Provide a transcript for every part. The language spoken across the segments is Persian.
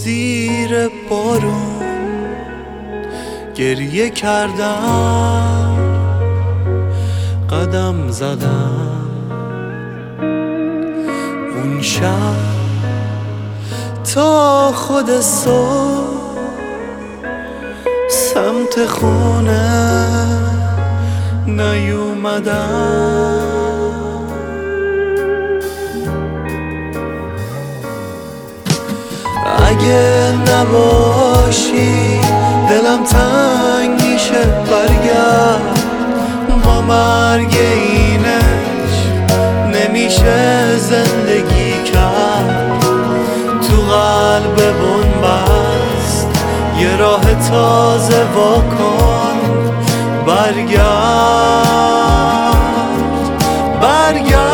زیر بارون گریه کردم، قدم زدم اون شب تا خود صبح سمت خونه نیومدم. اگه نباشی دلم تنگ میشه، برگرد با مرگ اینش نمیشه زندگی کرد. تو قلب بنبست یه راه تازه واکن، برگرد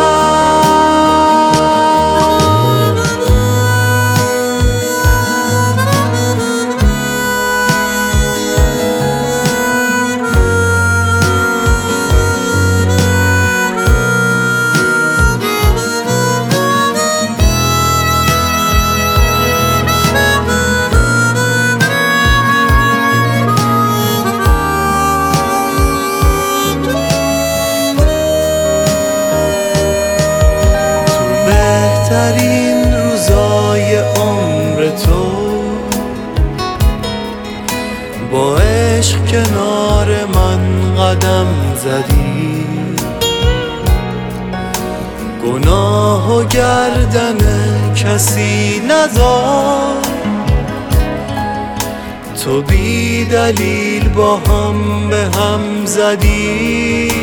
بهترین روزای عمر تو با عشق کنار من قدم زدی. گناه و گردن کسی نذار، تو بی دلیل با هم به هم زدی.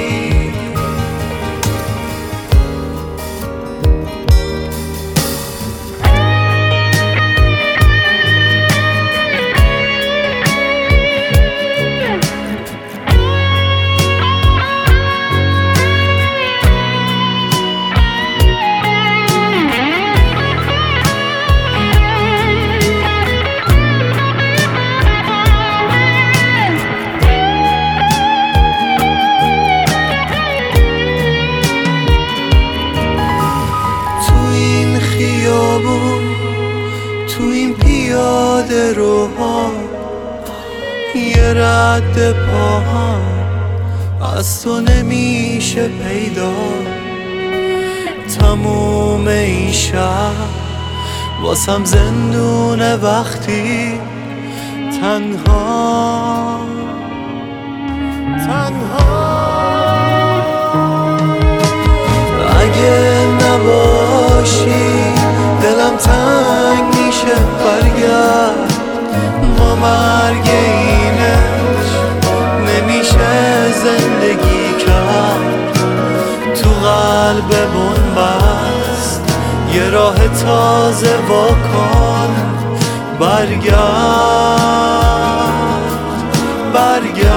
تو این پیاده روها یه رد پاهم از تو نمیشه پیدا. تموم این شهر واسم زندونه وقتی تنها اگه نباشی دلم تنگ میشه، برگرد با مرگ اینش نمیشه زندگی کرد. تو قلب بنبست یه راه تازه واکن، برگرد